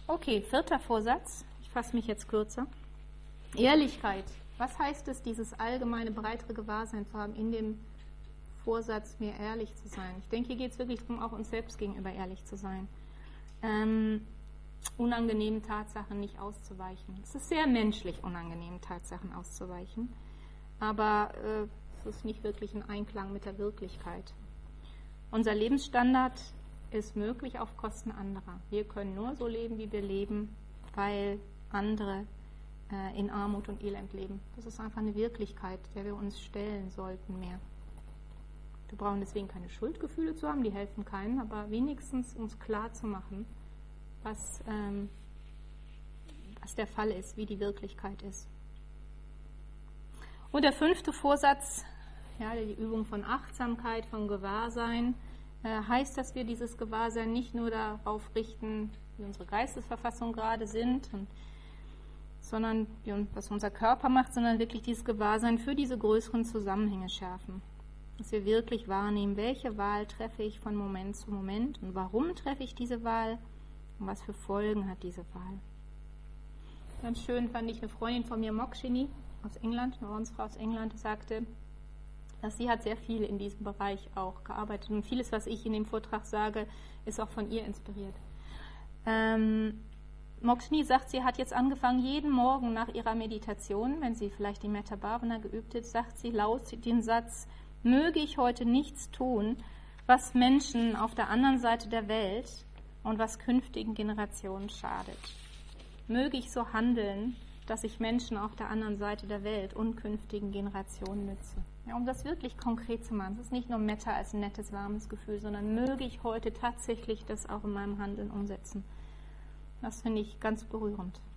Okay, 4. Vorsatz. Ich fasse mich jetzt kürzer. Ehrlichkeit. Was heißt es, dieses allgemeine, breitere Gewahrsein zu haben, in dem Vorsatz, mir ehrlich zu sein? Ich denke, hier geht es wirklich darum, auch uns selbst gegenüber ehrlich zu sein. Unangenehmen Tatsachen nicht auszuweichen. Es ist sehr menschlich, unangenehmen Tatsachen auszuweichen, aber es ist nicht wirklich in Einklang mit der Wirklichkeit. Unser Lebensstandard ist möglich auf Kosten anderer. Wir können nur so leben, wie wir leben, weil andere in Armut und Elend leben. Das ist einfach eine Wirklichkeit, der wir uns stellen sollten mehr. Wir brauchen deswegen keine Schuldgefühle zu haben, die helfen keinem, aber wenigstens uns klar zu machen, was der Fall ist, wie die Wirklichkeit ist. Und der 5. Vorsatz, ja, die Übung von Achtsamkeit, von Gewahrsein, heißt, dass wir dieses Gewahrsein nicht nur darauf richten, wie unsere Geistesverfassung gerade sind, sondern was unser Körper macht, sondern wirklich dieses Gewahrsein für diese größeren Zusammenhänge schärfen. Dass wir wirklich wahrnehmen, welche Wahl treffe ich von Moment zu Moment und warum treffe ich diese Wahl und was für Folgen hat diese Wahl. Ganz schön fand ich eine Freundin von mir, Mokshini aus England, eine Ordensfrau aus England, sagte, dass sie hat sehr viel in diesem Bereich auch gearbeitet und vieles, was ich in dem Vortrag sage, ist auch von ihr inspiriert. Mokshini sagt, sie hat jetzt angefangen, jeden Morgen nach ihrer Meditation, wenn sie vielleicht die Metta Bhavana geübt hat, sagt sie laut den Satz, möge ich heute nichts tun, was Menschen auf der anderen Seite der Welt und was künftigen Generationen schadet. Möge ich so handeln, dass ich Menschen auf der anderen Seite der Welt und künftigen Generationen nütze. Ja, um das wirklich konkret zu machen, es ist nicht nur Metta als ein nettes, warmes Gefühl, sondern möge ich heute tatsächlich das auch in meinem Handeln umsetzen. Das finde ich ganz berührend.